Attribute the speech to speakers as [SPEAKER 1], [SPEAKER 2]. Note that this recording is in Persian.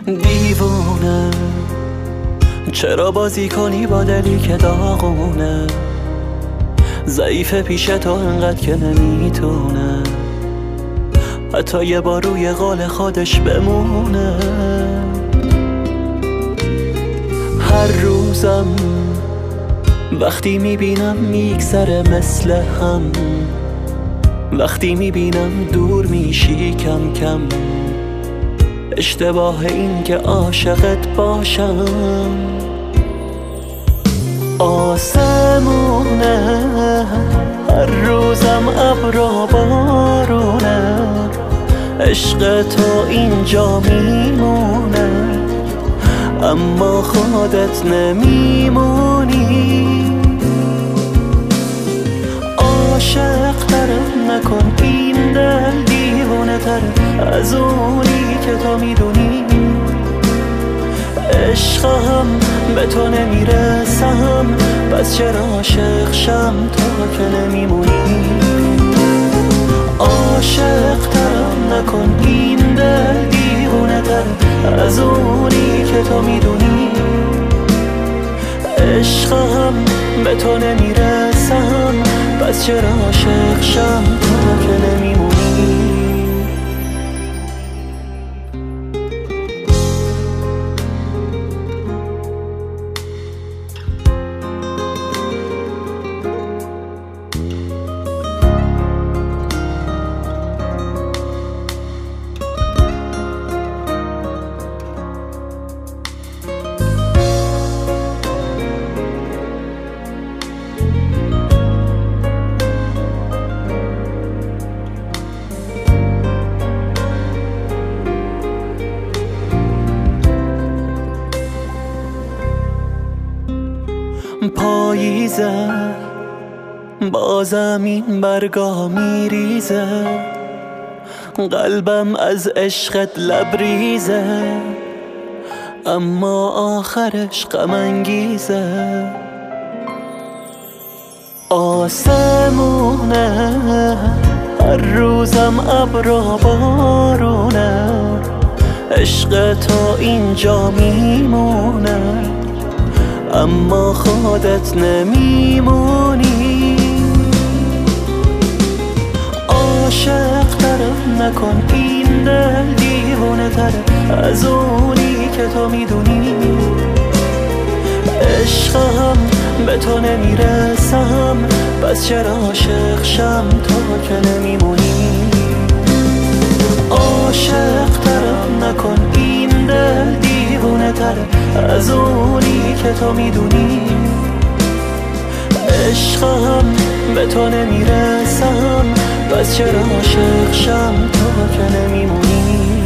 [SPEAKER 1] دیوونه چرا بازی کنی با دلی که داغونه؟ ضعیفه پیش تو انقدر که نمیتونه حتی یه بار روی قول خودش بمونه. هر روزم وقتی میبینم میگذره مثل هم، وقتی میبینم دور میشی کم کم، اشتباه این که عاشقت باشم. آسمونه هر روزم ابر و بارونه، عشق تو اینجا میمونه اما خودت نمیمونی. عاشق ترم نکن این دل دیوانه تر از اونی که تو میدونی. عشقم به تو نمیرسم پس چرا عاشق شم تو که نمیمونی. عاشق ترم نکن این دل دیوانه تر از اونی که تو میدونی. عشقم به تو نمیرسم پس چرا عاشق شم تو که نمیمونی. پاییزه بازم این برگا میریزه، قلبم از عشقت لبریزه اما آخرش غم انگیزه. آسمونه هر روزم ابر و بارونه، عشق تو اینجا میمونه اما خودت نمیمونی. عاشق ترم نکن این دل دیوانه تر از اونی که تو میدونی. عشقم به تو نمیرسم پس چرا عاشق شم تو که نمیمونی. عاشق ترم نکن این دل دیوانه تر از اونی که تو میدونی. عشقم به تو نمیرسم پس چرا عاشق شم تو که نمیمونی.